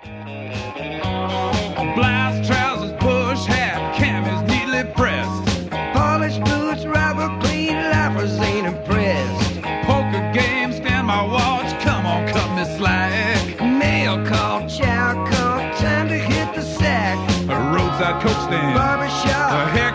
Blouse, trousers, push hat, camis neatly pressed. Polished boots, rubber clean, laughers ain't impressed. Poker game, stand my watch, come on, cut me slack. Mail call, chow call, time to hit the sack. A roadside coach stand, Barbershop, a